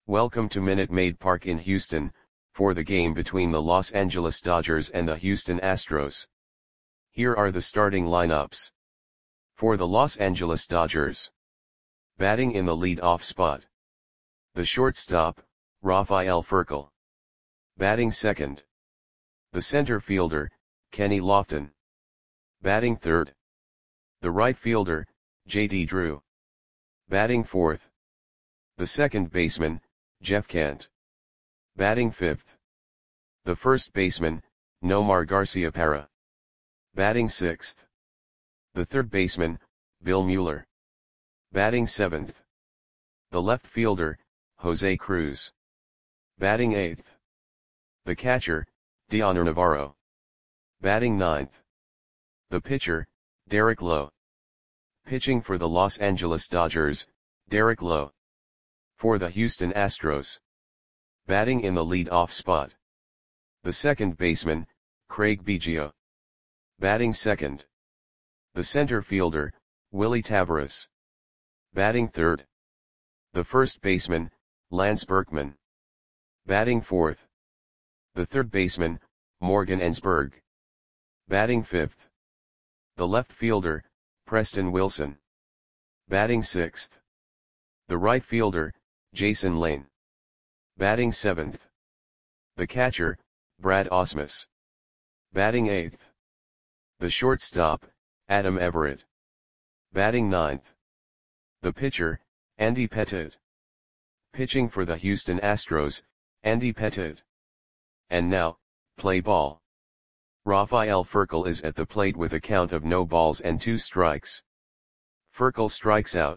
Welcome to Minute Maid Park in Houston, for the game between the Los Angeles Dodgers and the Houston Astros. Here are the starting lineups. For the Los Angeles Dodgers. Batting in the lead-off spot. The shortstop, Rafael Furcal. Batting second. The center fielder, Kenny Lofton. Batting third. The right fielder, J.D. Drew. Batting fourth. The second baseman, Jeff Kent. Batting fifth. The first baseman, Nomar Garciaparra. Batting sixth. The third baseman, Bill Mueller. Batting seventh. The left fielder, Jose Cruz. Batting eighth. The catcher, Dioner Navarro. Batting ninth. The pitcher, Derek Lowe. Pitching for the Los Angeles Dodgers, Derek Lowe. For the Houston Astros. Batting in the lead-off spot. The second baseman, Craig Biggio. Batting second. The center fielder, Willie Taveras. Batting third. The first baseman, Lance Berkman. Batting fourth. The third baseman, Morgan Ensberg. Batting fifth. The left fielder, Preston Wilson. Batting sixth. The right fielder, Jason Lane. Batting seventh. The catcher, Brad Ausmus. Batting eighth. The shortstop, Adam Everett. Batting ninth. The pitcher, Andy Pettitte. Pitching for the Houston Astros, Andy Pettitte. And now, play ball. Rafael Furcal is at the plate with a count of no balls and 2 strikes. Furcal strikes out.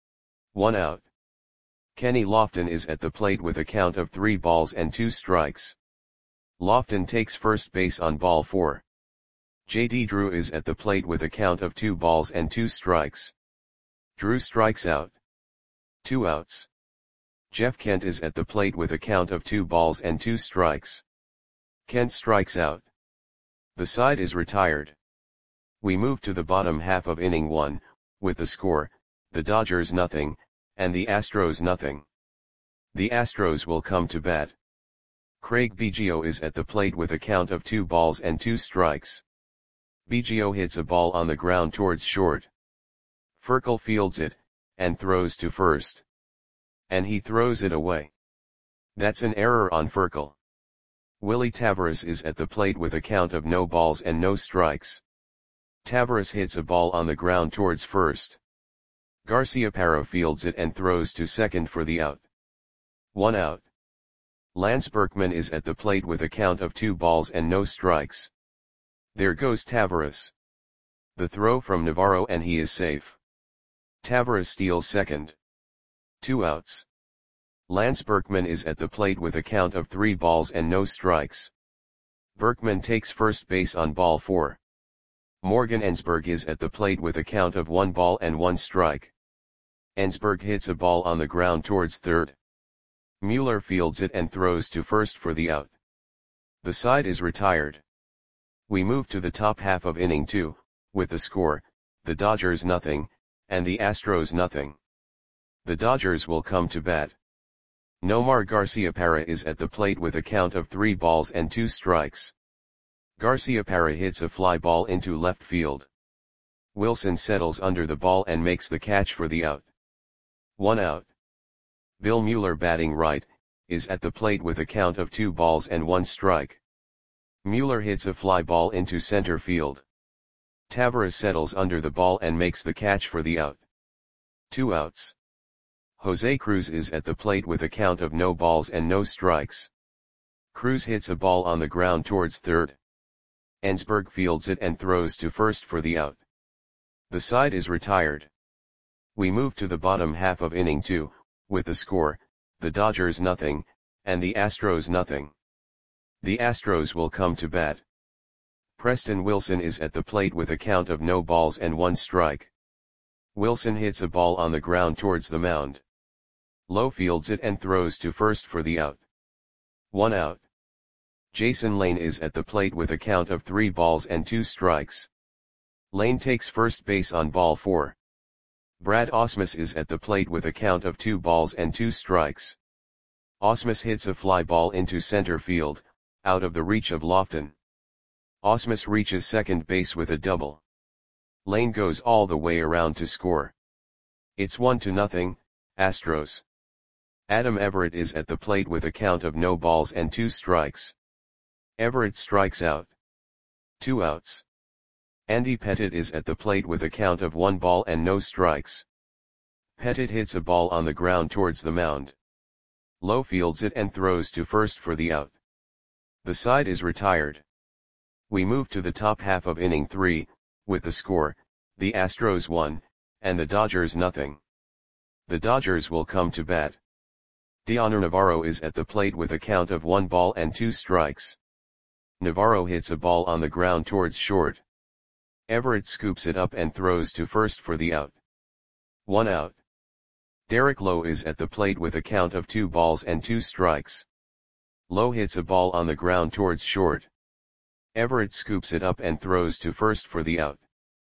1 out. Kenny Lofton is at the plate with a count of 3 balls and 2 strikes. Lofton takes first base on ball 4. J.D. Drew is at the plate with a count of 2 balls and 2 strikes. Drew strikes out. 2 outs. Jeff Kent is at the plate with a count of 2 balls and 2 strikes. Kent strikes out. The side is retired. We move to the bottom half of inning 1, with the score, the Dodgers nothing, and the Astros nothing. The Astros will come to bat. Craig Biggio is at the plate with a count of 2 balls and 2 strikes. Biggio hits a ball on the ground towards short. Furcal fields it, and throws to first. And he throws it away. That's an error on Furcal. Willie Taveras is at the plate with a count of no balls and no strikes. Taveras hits a ball on the ground towards first. Garciaparra fields it and throws to second for the out. 1 out. Lance Berkman is at the plate with a count of 2 balls and no strikes. There goes Taveras. The throw from Navarro and he is safe. Taveras steals second. 2 outs. Lance Berkman is at the plate with a count of 3 balls and no strikes. Berkman takes first base on ball 4. Morgan Ensberg is at the plate with a count of 1 ball and 1 strike. Ensberg hits a ball on the ground towards third. Mueller fields it and throws to first for the out. The side is retired. We move to the top half of inning 2, with the score, the Dodgers nothing, and the Astros nothing. The Dodgers will come to bat. Nomar Garciaparra is at the plate with a count of 3 balls and 2 strikes. Garciaparra hits a fly ball into left field. Wilson settles under the ball and makes the catch for the out. 1 out. Bill Mueller batting right, is at the plate with a count of 2 balls and 1 strike. Mueller hits a fly ball into center field. Taveras settles under the ball and makes the catch for the out. 2 outs. Jose Cruz is at the plate with a count of no balls and no strikes. Cruz hits a ball on the ground towards third. Ensberg fields it and throws to first for the out. The side is retired. We move to the bottom half of inning 2, with the score, the Dodgers nothing, and the Astros nothing. The Astros will come to bat. Preston Wilson is at the plate with a count of no balls and 1 strike. Wilson hits a ball on the ground towards the mound. Lowe fields it and throws to first for the out. 1 out. Jason Lane is at the plate with a count of 3 balls and 2 strikes. Lane takes first base on ball 4. Brad Ausmus is at the plate with a count of 2 balls and 2 strikes. Ausmus hits a fly ball into center field, out of the reach of Lofton. Ausmus reaches second base with a double. Lane goes all the way around to score. It's 1-0, Astros. Adam Everett is at the plate with a count of no balls and 2 strikes. Everett strikes out. 2 outs. Andy Pettitte is at the plate with a count of 1 ball and no strikes. Pettitte hits a ball on the ground towards the mound. Lowe fields it and throws to first for the out. The side is retired. We move to the top half of inning 3, with the score, the Astros 1, and the Dodgers nothing. The Dodgers will come to bat. Dioner Navarro is at the plate with a count of 1 ball and 2 strikes. Navarro hits a ball on the ground towards short. Everett scoops it up and throws to first for the out. 1 out. Derek Lowe is at the plate with a count of 2 balls and 2 strikes. Lowe hits a ball on the ground towards short. Everett scoops it up and throws to first for the out.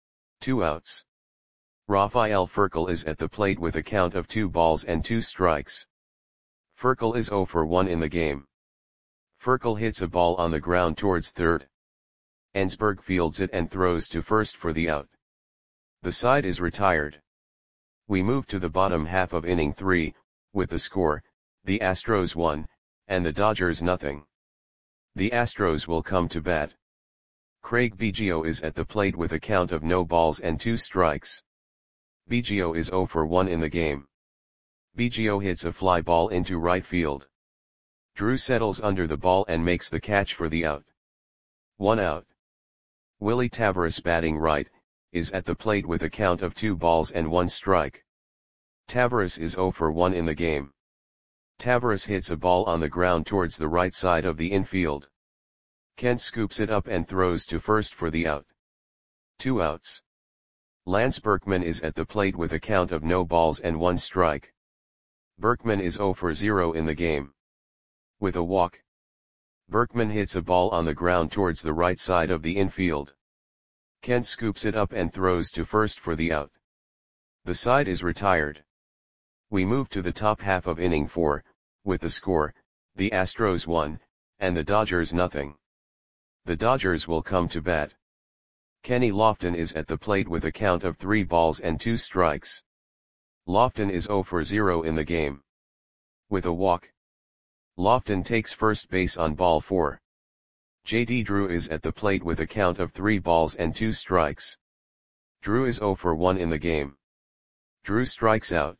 2 outs. Rafael Furcal is at the plate with a count of 2 balls and 2 strikes. Furcal is 0 for 1 in the game. Furcal hits a ball on the ground towards third. Ensberg fields it and throws to first for the out. The side is retired. We move to the bottom half of inning 3, with the score, the Astros 1, and the Dodgers nothing. The Astros will come to bat. Craig Biggio is at the plate with a count of no balls and 2 strikes. Biggio is 0 for 1 in the game. Biggio hits a fly ball into right field. Drew settles under the ball and makes the catch for the out. 1 out. Willie Taveras, batting right, is at the plate with a count of 2 balls and 1 strike. Taveras is 0 for 1 in the game. Taveras hits a ball on the ground towards the right side of the infield. Kent scoops it up and throws to first for the out. 2 outs. Lance Berkman is at the plate with a count of no balls and 1 strike. Berkman is 0 for 0 in the game. With a walk, Berkman hits a ball on the ground towards the right side of the infield. Kent scoops it up and throws to first for the out. The side is retired. We move to the top half of inning 4, with the score, the Astros 1, and the Dodgers nothing. The Dodgers will come to bat. Kenny Lofton is at the plate with a count of 3 balls and 2 strikes. Lofton is 0 for 0 in the game. With a walk, Lofton takes first base on ball 4. J.D. Drew is at the plate with a count of 3 balls and 2 strikes. Drew is 0 for 1 in the game. Drew strikes out.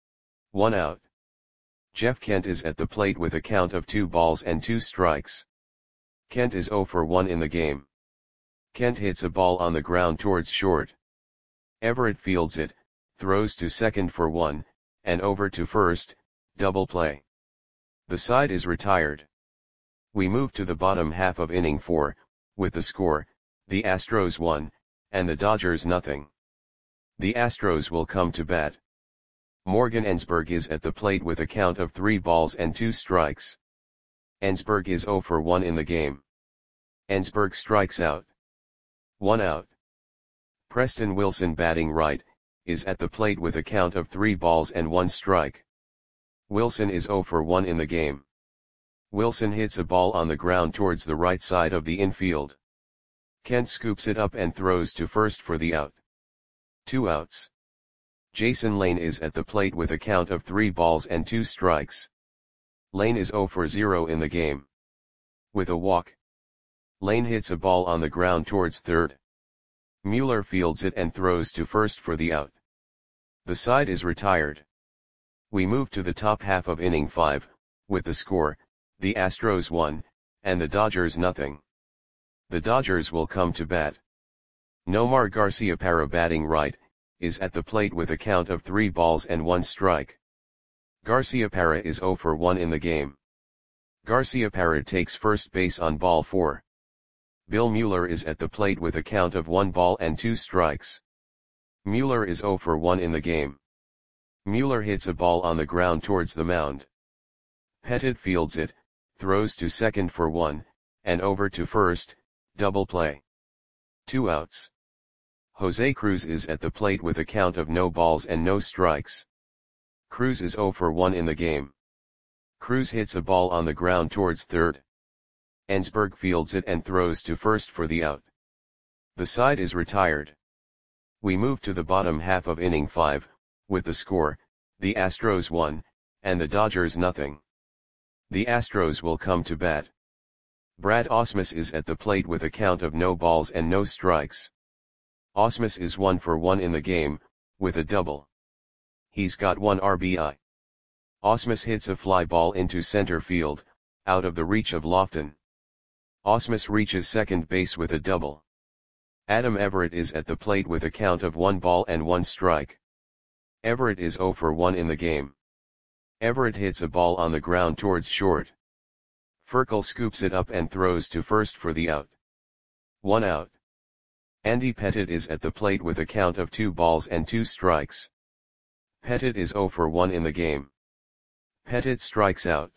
1 out. Jeff Kent is at the plate with a count of 2 balls and 2 strikes. Kent is 0 for 1 in the game. Kent hits a ball on the ground towards short. Everett fields it, throws to second for 1, and over to first, double play. The side is retired. We move to the bottom half of inning 4, with the score, the Astros 1, and the Dodgers nothing. The Astros will come to bat. Morgan Ensberg is at the plate with a count of 3 balls and 2 strikes. Ensberg is 0 for 1 in the game. Ensberg strikes out. 1 out. Preston Wilson, batting right, is at the plate with a count of 3 balls and 1 strike. Wilson is 0 for 1 in the game. Wilson hits a ball on the ground towards the right side of the infield. Kent scoops it up and throws to first for the out. 2 outs. Jason Lane is at the plate with a count of 3 balls and 2 strikes. Lane is 0 for 0 in the game. With a walk, Lane hits a ball on the ground towards third. Mueller fields it and throws to first for the out. The side is retired. We move to the top half of inning 5, with the score, the Astros 1, and the Dodgers nothing. The Dodgers will come to bat. Nomar Garciaparra, batting right, is at the plate with a count of 3 balls and 1 strike. Garciaparra is 0 for 1 in the game. Garciaparra takes first base on ball 4. Bill Mueller is at the plate with a count of 1 ball and 2 strikes. Mueller is 0 for 1 in the game. Mueller hits a ball on the ground towards the mound. Pettitte fields it, throws to second for 1, and over to first, double play. 2 outs. Jose Cruz is at the plate with a count of no balls and no strikes. Cruz is 0 for 1 in the game. Cruz hits a ball on the ground towards third. Ensberg fields it and throws to first for the out. The side is retired. We move to the bottom half of inning 5, with the score, the Astros 1, and the Dodgers nothing. The Astros will come to bat. Brad Ausmus is at the plate with a count of no balls and no strikes. Ausmus is 1 for 1 in the game, with a double. He's got 1 RBI. Ausmus hits a fly ball into center field, out of the reach of Lofton. Ausmus reaches second base with a double. Adam Everett is at the plate with a count of 1 ball and 1 strike. Everett is 0 for 1 in the game. Everett hits a ball on the ground towards short. Furcal scoops it up and throws to first for the out. 1 out. Andy Pettitte is at the plate with a count of 2 balls and 2 strikes. Pettitte is 0 for 1 in the game. Pettitte strikes out.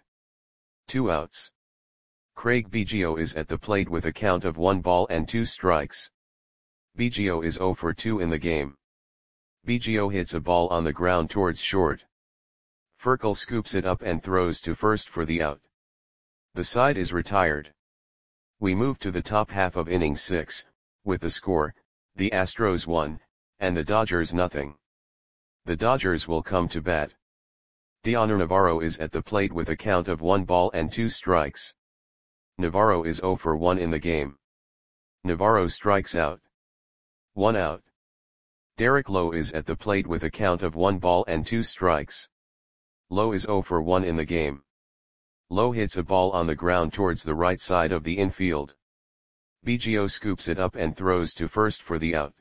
2 outs. Craig Biggio is at the plate with a count of 1 ball and 2 strikes. Biggio is 0 for 2 in the game. Biggio hits a ball on the ground towards short. Furcal scoops it up and throws to first for the out. The side is retired. We move to the top half of inning 6, with the score, the Astros 1, and the Dodgers nothing. The Dodgers will come to bat. Dioner Navarro is at the plate with a count of 1 ball and 2 strikes. Navarro is 0 for 1 in the game. Navarro strikes out. 1 out. Derek Lowe is at the plate with a count of 1 ball and 2 strikes. Lowe is 0 for 1 in the game. Lowe hits a ball on the ground towards the right side of the infield. Biggio scoops it up and throws to first for the out.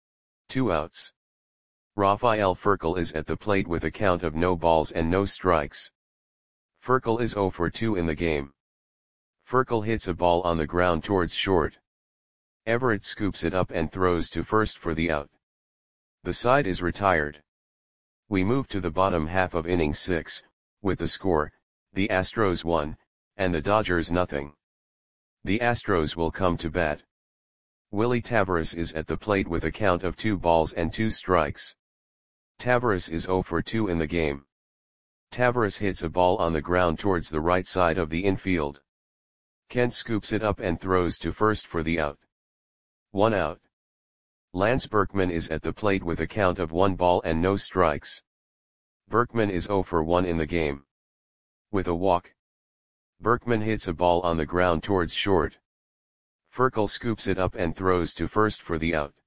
2 outs. Rafael Furcal is at the plate with a count of no balls and no strikes. Furcal is 0 for 2 in the game. Furcal hits a ball on the ground towards short. Everett scoops it up and throws to first for the out. The side is retired. We move to the bottom half of inning 6, with the score, the Astros 1, and the Dodgers nothing. The Astros will come to bat. Willie Taveras is at the plate with a count of 2 balls and 2 strikes. Taveras is 0 for 2 in the game. Taveras hits a ball on the ground towards the right side of the infield. Kent scoops it up and throws to first for the out. 1 out. Lance Berkman is at the plate with a count of 1 ball and no strikes. Berkman is 0 for 1 in the game. With a walk. Berkman hits a ball on the ground towards short. Furcal scoops it up and throws to first for the out.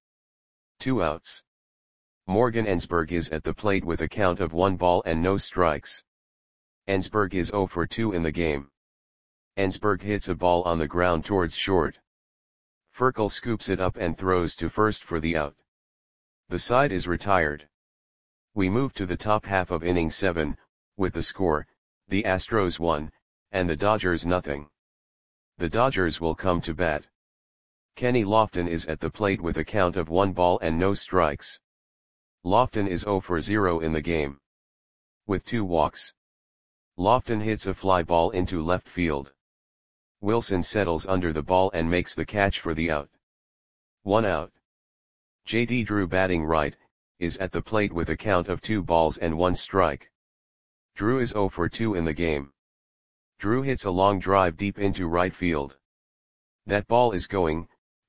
2 outs. Morgan Ensberg is at the plate with a count of 1 ball and no strikes. Ensberg is 0 for 2 in the game. Ensberg hits a ball on the ground towards short. Furcal scoops it up and throws to first for the out. The side is retired. We move to the top half of inning 7, with the score, the Astros 1, and the Dodgers nothing. The Dodgers will come to bat. Kenny Lofton is at the plate with a count of 1 ball and no strikes. Lofton is 0 for 0 in the game. With 2 walks. Lofton hits a fly ball into left field. Wilson settles under the ball and makes the catch for the out. 1 out. J.D. Drew, batting right, is at the plate with a count of 2 balls and 1 strike. Drew is 0 for 2 in the game. Drew hits a long drive deep into right field. That ball is gone.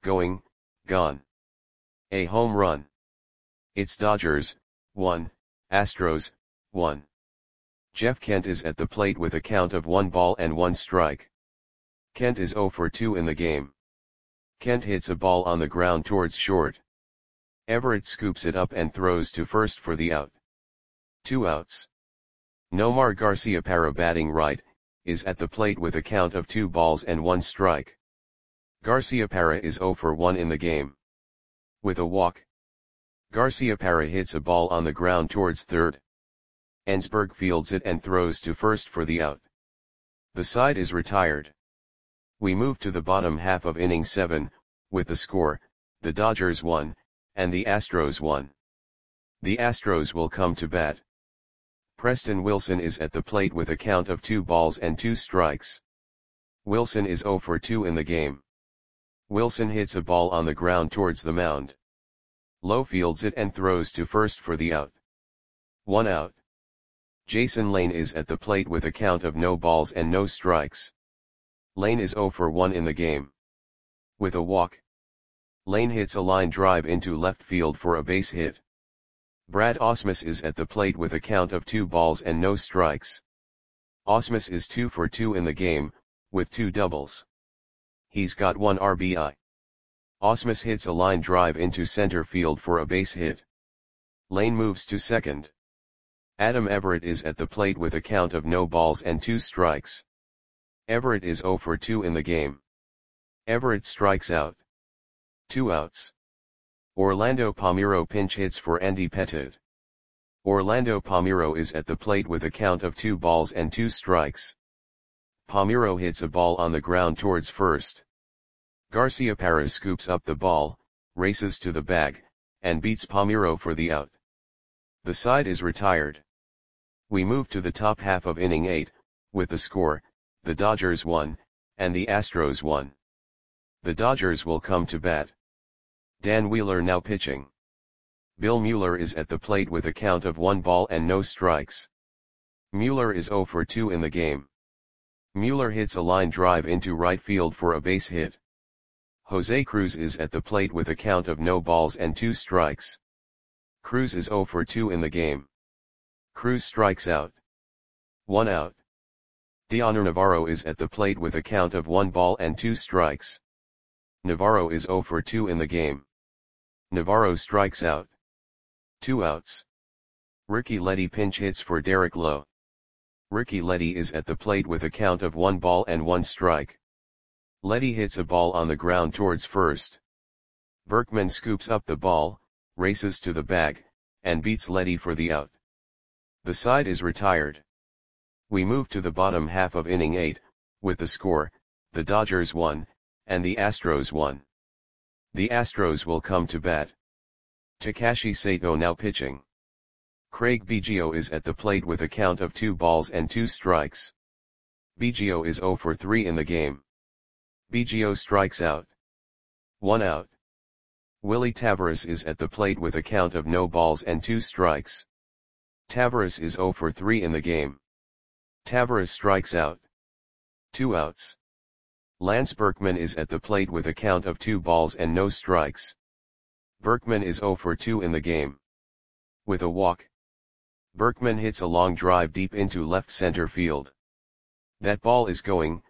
A home run. It's Dodgers 1, Astros 1. Jeff Kent is at the plate with a count of 1 ball and 1 strike. Kent is 0 for 2 in the game. Kent hits a ball on the ground towards short. Everett scoops it up and throws to first for the out. 2 outs. Nomar Garciaparra, batting right, is at the plate with a count of 2 balls and 1 strike. Garciaparra is 0 for 1 in the game. With a walk. Garciaparra hits a ball on the ground towards third. Ensberg fields it and throws to first for the out. The side is retired. We move to the bottom half of inning 7, with the score, the Dodgers 1, and the Astros 1. The Astros will come to bat. Preston Wilson is at the plate with a count of 2 balls and 2 strikes. Wilson is 0 for 2 in the game. Wilson hits a ball on the ground towards the mound. Lowe fields it and throws to first for the out. 1 out. Jason Lane is at the plate with a count of no balls and no strikes. Lane is 0 for 1 in the game. With a walk, Lane hits a line drive into left field for a base hit. Brad Ausmus is at the plate with a count of 2 balls and no strikes. Ausmus is 2 for 2 in the game, with 2 doubles. He's got 1 RBI. Ausmus hits a line drive into center field for a base hit. Lane moves to second. Adam Everett is at the plate with a count of no balls and 2 strikes. Everett is 0 for 2 in the game. Everett strikes out. 2 outs. Orlando Palmeiro pinch hits for Andy Pettitte. Orlando Palmeiro is at the plate with a count of 2 balls and 2 strikes. Palmeiro hits a ball on the ground towards first. Garciaparra scoops up the ball, races to the bag, and beats Palmeiro for the out. The side is retired. We move to the top half of inning 8, with the score, the Dodgers won, and the Astros won. The Dodgers will come to bat. Dan Wheeler now pitching. Bill Mueller is at the plate with a count of 1 ball and no strikes. Mueller is 0 for 2 in the game. Mueller hits a line drive into right field for a base hit. Jose Cruz is at the plate with a count of no balls and 2 strikes. Cruz is 0 for 2 in the game. Cruz strikes out. 1 out. Dioner Navarro is at the plate with a count of 1 ball and 2 strikes. Navarro is 0 for 2 in the game. Navarro strikes out. 2 outs. Ricky Leddy pinch hits for Derek Lowe. Ricky Leddy is at the plate with a count of 1 ball and 1 strike. Leddy hits a ball on the ground towards first. Berkman scoops up the ball, races to the bag, and beats Leddy for the out. The side is retired. We move to the bottom half of inning 8, with the score, the Dodgers won, and the Astros won. The Astros will come to bat. Takashi Sato now pitching. Craig Biggio is at the plate with a count of 2 balls and 2 strikes. Biggio is 0 for 3 in the game. Biggio strikes out. 1 out. Willie Taveras is at the plate with a count of no balls and 2 strikes. Taveras is 0 for 3 in the game. Taveras strikes out. 2 outs. Lance Berkman is at the plate with a count of 2 balls and no strikes. Berkman is 0 for 2 in the game. With a walk, Berkman hits a long drive deep into left center field. That ball is going,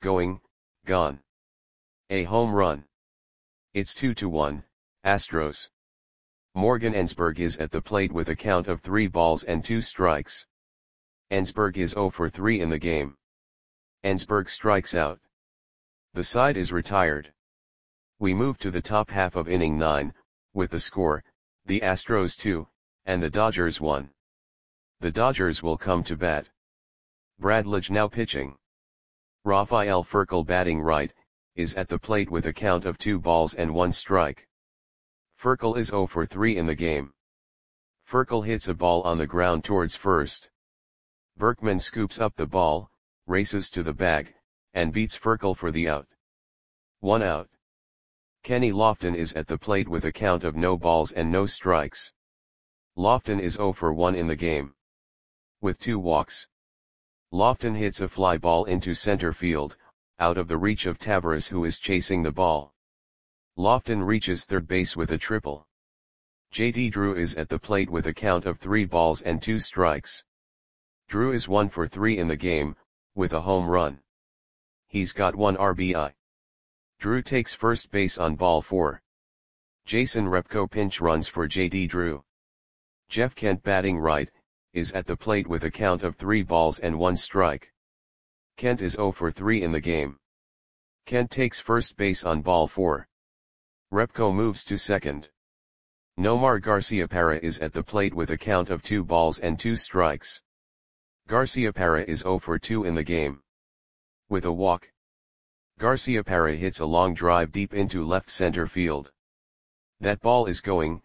gone. A home run. It's 2-1, Astros. Morgan Ensberg is at the plate with a count of 3 balls and 2 strikes. Ensberg is 0 for 3 in the game. Ensberg strikes out. The side is retired. We move to the top half of inning 9, with the score, the Astros 2, and the Dodgers 1. The Dodgers will come to bat. Brad Lidge now pitching. Rafael Furcal batting right, is at the plate with a count of 2 balls and 1 strike. Furcal is 0 for 3 in the game. Furcal hits a ball on the ground towards first. Berkman scoops up the ball, races to the bag, and beats Furcal for the out. 1 out. Kenny Lofton is at the plate with a count of no balls and no strikes. Lofton is 0 for 1 in the game. With 2 walks, Lofton hits a fly ball into center field, out of the reach of Taveras, who is chasing the ball. Lofton reaches third base with a triple. J.D. Drew is at the plate with a count of 3 balls and 2 strikes. Drew is 1 for 3 in the game, with a home run. He's got 1 RBI. Drew takes first base on ball 4. Jason Repko pinch runs for J.D. Drew. Jeff Kent batting right, is at the plate with a count of 3 balls and 1 strike. Kent is 0 for 3 in the game. Kent takes first base on ball 4. Repko moves to second. Nomar Garciaparra is at the plate with a count of 2 balls and 2 strikes. Garciaparra is 0 for 2 in the game. With a walk, Garciaparra hits a long drive deep into left center field. That ball is going,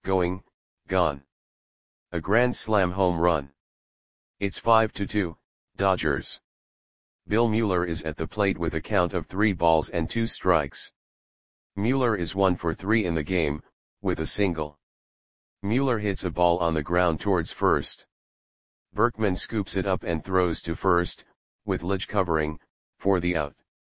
gone. A grand slam home run. It's 5-2, Dodgers. Bill Mueller is at the plate with a count of 3 balls and 2 strikes. Mueller is 1 for 3 in the game, with a single. Mueller hits a ball on the ground towards first. Berkman scoops it up and throws to first, with Lidge covering, for the out.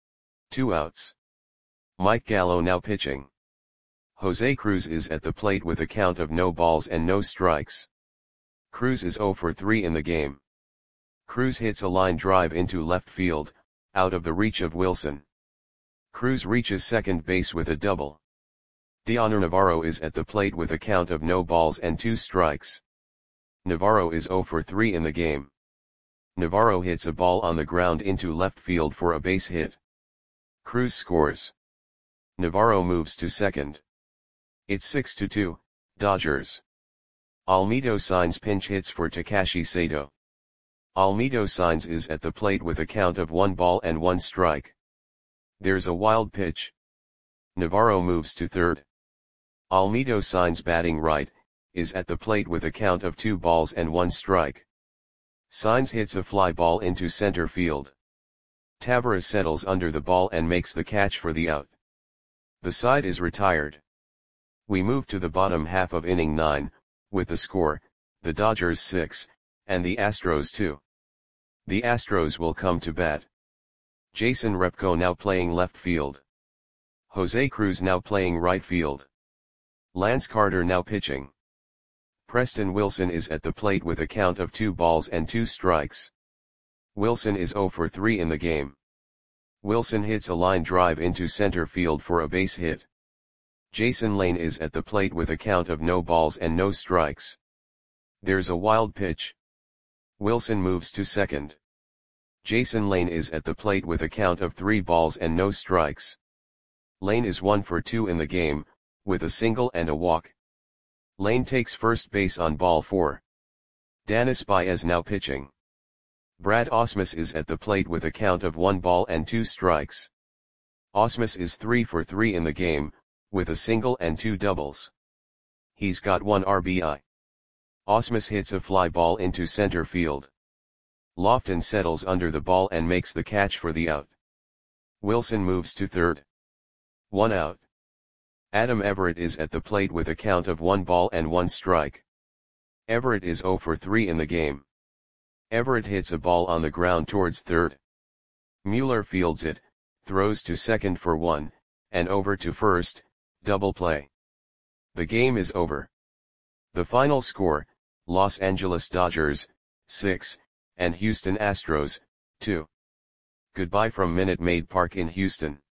2 outs. Mike Gallo now pitching. Jose Cruz is at the plate with a count of no balls and no strikes. Cruz is 0 for 3 in the game. Cruz hits a line drive into left field, out of the reach of Wilson. Cruz reaches second base with a double. Dioner Navarro is at the plate with a count of no balls and 2 strikes. Navarro is 0 for 3 in the game. Navarro hits a ball on the ground into left field for a base hit. Cruz scores. Navarro moves to second. It's 6-2, Dodgers. Almedo Signs pinch hits for Takashi Sato. Almedo Signs is at the plate with a count of 1 ball and 1 strike. There's a wild pitch. Navarro moves to third. Almedo Signs batting right, is at the plate with a count of 2 balls and 1 strike. Signs hits a fly ball into center field. Tavares settles under the ball and makes the catch for the out. The side is retired. We move to the bottom half of inning 9, with the score, the Dodgers 6, and the Astros 2. The Astros will come to bat. Jason Repko now playing left field. Jose Cruz now playing right field. Lance Carter now pitching. Preston Wilson is at the plate with a count of 2 balls and 2 strikes. Wilson is 0 for 3 in the game. Wilson hits a line drive into center field for a base hit. Jason Lane is at the plate with a count of no balls and no strikes. There's a wild pitch. Wilson moves to second. Jason Lane is at the plate with a count of 3 balls and no strikes. Lane is 1 for 2 in the game, with a single and a walk. Lane takes first base on ball 4. Danis Baez now pitching. Brad Ausmus is at the plate with a count of 1 ball and 2 strikes. Ausmus is 3 for 3 in the game, with a single and 2 doubles. He's got 1 RBI. Ausmus hits a fly ball into center field. Lofton settles under the ball and makes the catch for the out. Wilson moves to third. 1 out. Adam Everett is at the plate with a count of 1 ball and 1 strike. Everett is 0 for 3 in the game. Everett hits a ball on the ground towards third. Mueller fields it, throws to second for 1, and over to first, double play. The game is over. The final score, Los Angeles Dodgers, 6, and Houston Astros, 2. Goodbye from Minute Maid Park in Houston.